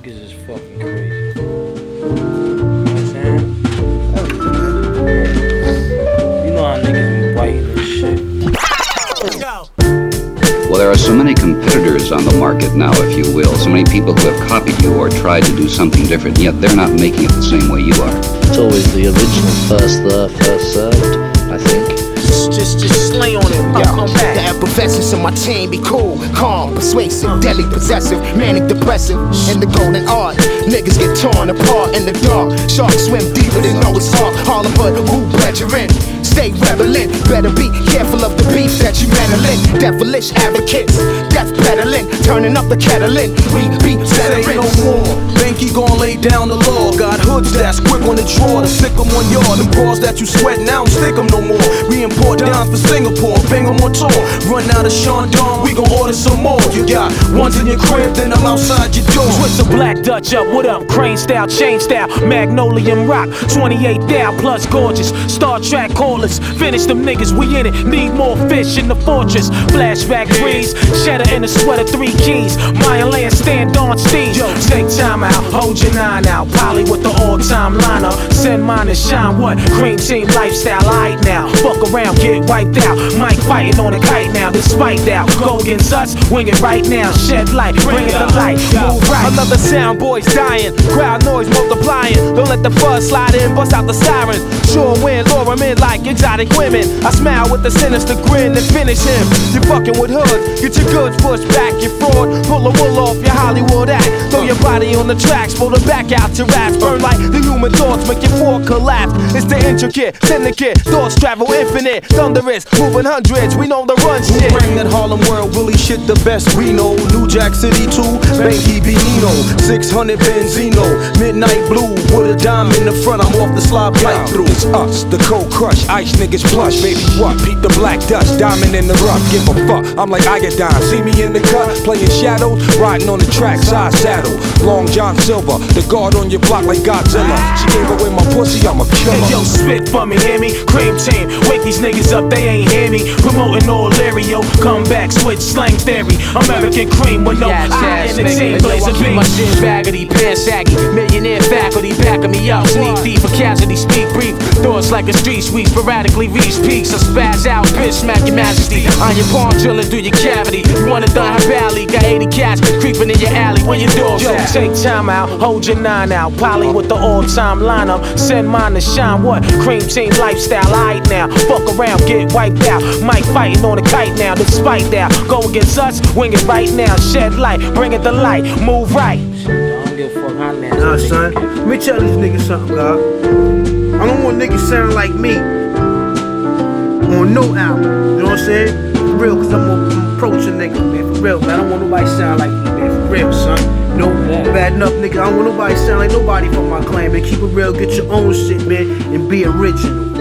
Niggas is fucking crazy. You know what I'm saying? You know how niggas be biting and shit. Well, there are so many competitors on the market now, if you will. So many people who have copied you or tried to do something different, yet they're not making it the same way you are. It's always the original, first there, first served, I think. Just slay on it. Come back. The effervescence of my team be cool, calm, persuasive, deadly, possessive, manic, depressive, and the golden art. Niggas get torn apart in the dark. Sharks swim deeper than Noah's Ark. Harlem Hood, who pleasuring? Stay rebelling. Better be careful of the beef that you meddling. Devilish advocates, death peddling, turning up the kettling. We be veterans. Say no more. Banky gon' lay down the law. Got hoods that's quick on the draw to sick 'em on yard. Them bras that you sweat now, stick 'em no more. We import down for Singapore, bang 'em on tour. Run out of Sean Dawn, we gon' order some more. You got ones in your crib, then I'm outside your door. Twist the black Dutch up, what up? Crane style, chain style, Magnolium rock, 28 thou plus gorgeous. Star Trek callers, finish them niggas, we in it. Need more fish in the fortress. Flashback breeze, cheddar in the sweater, 3 keys. Mayan land, stand on steez. Yo, take time out, hold your 9 out. Polly with the all-time lineup. Send mine to shine, what? Cream team lifestyle, alright now. Fuck around, get wiped out. Mike fighting on a kite now, despite that. Go against us, wing it right now. Shed light, bring it to light, move right. Another sound boy's dying, crowd noise multiplying. Don't let the fuzz slide in, bust out the sirens. Sure win, lure him in like exotic women. I smile with a sinister grin and finish him. You fucking with hoods, get your goods pushed back, you fraud. Pull the wool off your Hollywood act. Throw your body on the tracks, pull the back out your raps. Burn like the human thoughts, make your fork collapse. It's the intricate, syndicate, thoughts travel infinite. Thunderous, moving hundreds, we know the run shit. Bring that Harlem world, Willie shit the best we know. New Jack City 2, Banky Benino, 600 Benzino, Midnight Blue, with a dime in the front, I'm off the slide right through. It's us, the cold crush, ice niggas plush, baby what? Peep the black dust, diamond in the rough, give a fuck, I'm like Iodine, see me in the cut, playing shadows, riding on the track, side saddle, Long John Silver, the guard on your block like Godzilla, she gave away my pussy, I'm a killer. Hey yo, spit for me, hear me? Cream team, wake these niggas up, they ain't hear me. Promoting all Lario, come back, switch slang theory. American cream with no I in the team, blaze a beat. My shit baggity, pants saggy, millionaire faculty backing me up. Sneak thief for casualty, speak brief. Thoughts like a street sweep, sporadically reach peaks. I spaz out, bitch, smack your majesty. On your palm, drilling through your cavity. You wanna die her valley, got 80 cats creeping in your alley. Where your dogs Yo, at? take time out, hold your 9 out. Polly with the all-time lineup, send mine to shine. What? Cream team lifestyle, alright now. Fuck around, get wiped out. Mike fighting on a kite now, despite that. Go against us, wing it right now. Shed light, bring it to light, move right. I don't give a fuck how nasty. Nah, son, let me tell these niggas something, God. I don't want niggas sound like me on no album. You know what I'm saying? For real, cause I'm approaching niggas, man. For real, man. I don't want nobody sound like me, man. For real, son. No, bad enough, nigga. I don't want nobody sound like nobody from my clan, man. Keep it real, get your own shit, man, and be original.